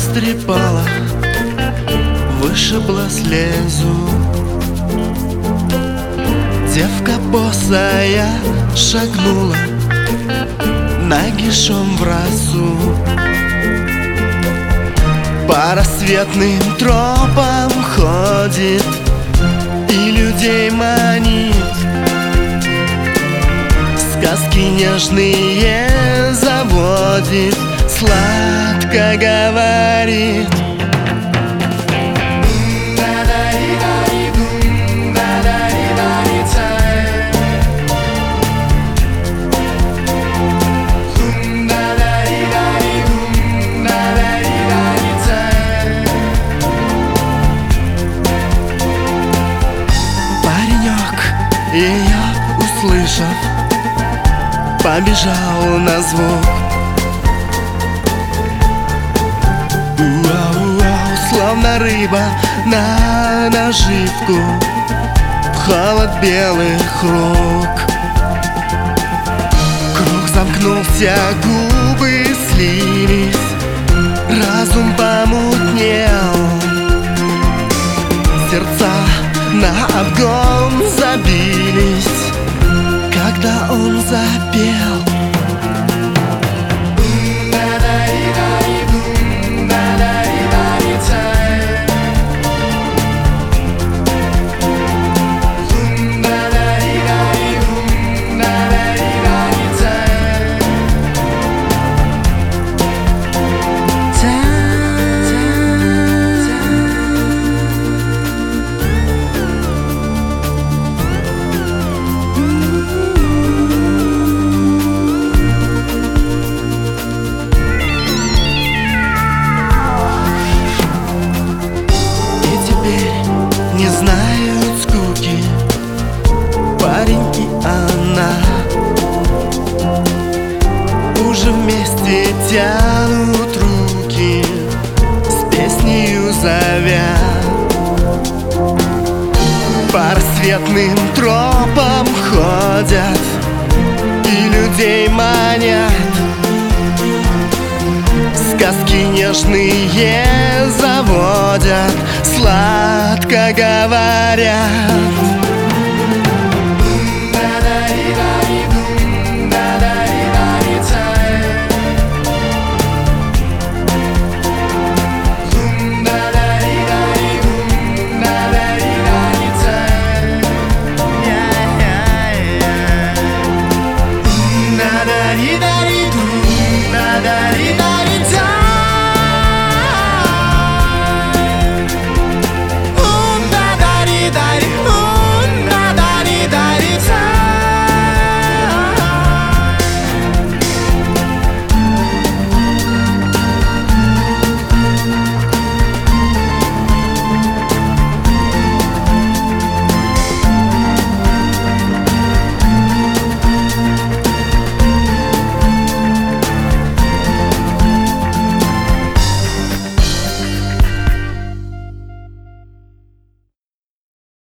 растрепала, вышибла слезу. Девка босая шагнула нагишом в росу. По рассветным тропам ходит и людей манит, сказки нежные заводит, сладко говорит. Ее услышав, побежал на звук. Уау-уау, словно рыба на наживку, в холод белых рук. Круг замкнулся, губы слились, разум помутнел, сердца на обгон забились, когда он запел. Не знают скуки парень и она, уже вместе тянут руки, с песнею зовя. По рассветным тропам ходят и людей манят, сказки нежные заводят, сладко говорят.